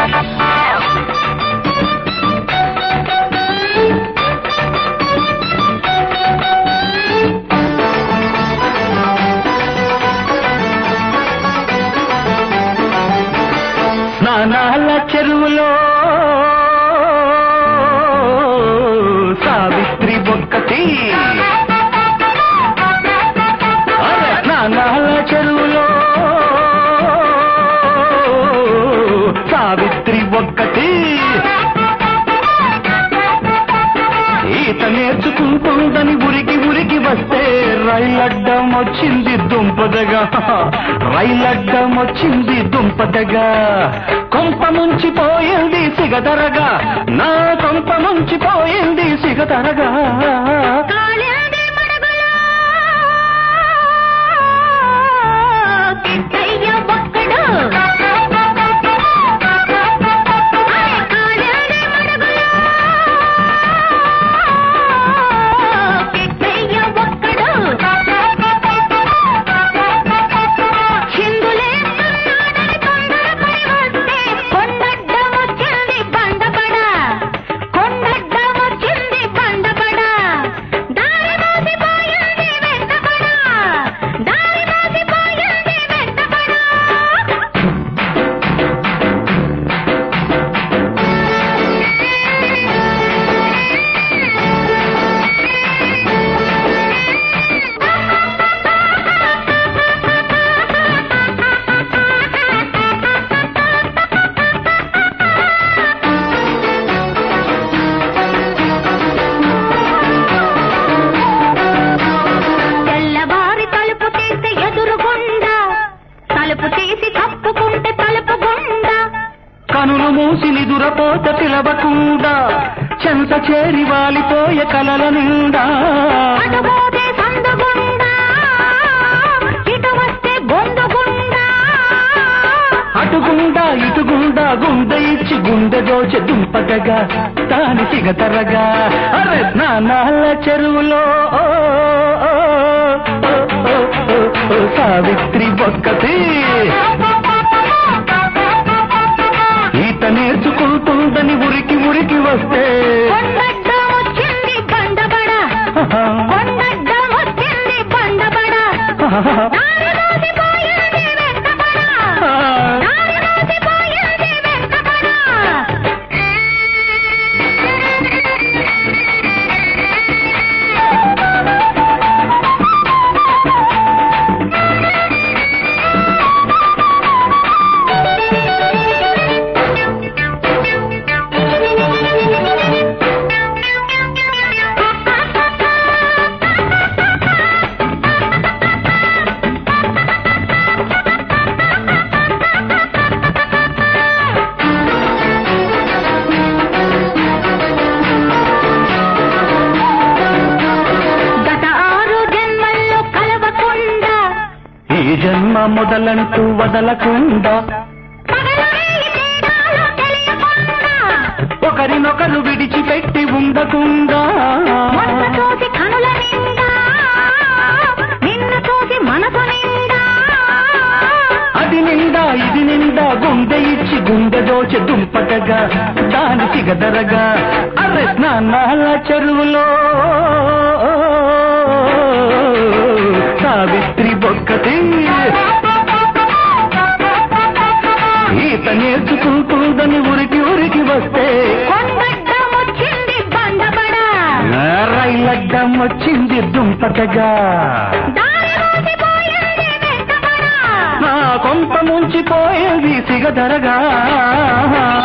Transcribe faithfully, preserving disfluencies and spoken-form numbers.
స్నానాల చెరువులో సావిత్రి ఒక్కటి, స్నానాల చెరువులో సావిత్రి ఒక్కటి, ఈత నేర్చుకుంటుందని ఉరికి ఉరికి వస్తే రైలడ్డం వచ్చింది దుంపదగా, రైలడ్డం వచ్చింది దుంపదగా, కొంప ముంచిపోయింది సిగదరగా, నా కొంప ముంచిపోయింది సిగదరగా. కనులు మూసి నిదురపోత పిలవకుండా చెంత చేరి వాలిపోయే కలల నిండా, అటుగుండా ఇటుగుండా గుండె ఇచ్చి గుండె దోచె దుంపగగా తాని సిగతరగా. అరే స్నానాల చెరువులో సావిత్రి ఒక్కటి, ఈత నేర్చుకుంటుందని ఉరికి ఉరికి వస్తే ఈ జన్మ మొదలంటూ వదలకుండా ఒకరినొకరు విడిచిపెట్టి ఉండకుండా, అది నిండా ఇది నిండా గుండె ఇచ్చి గుండె దోచె దుంపటగా దాని సిగదరగా. అరే స్నానాల చెరువులో సావిత్రి ఒక్కటి, ఈత నేర్చుకుంటుందని ఉరికి ఉరికి వస్తే రైలడ్డం వచ్చింది దుంపటగా, నా కొంప ముంచిపోయేది సిగదరగా.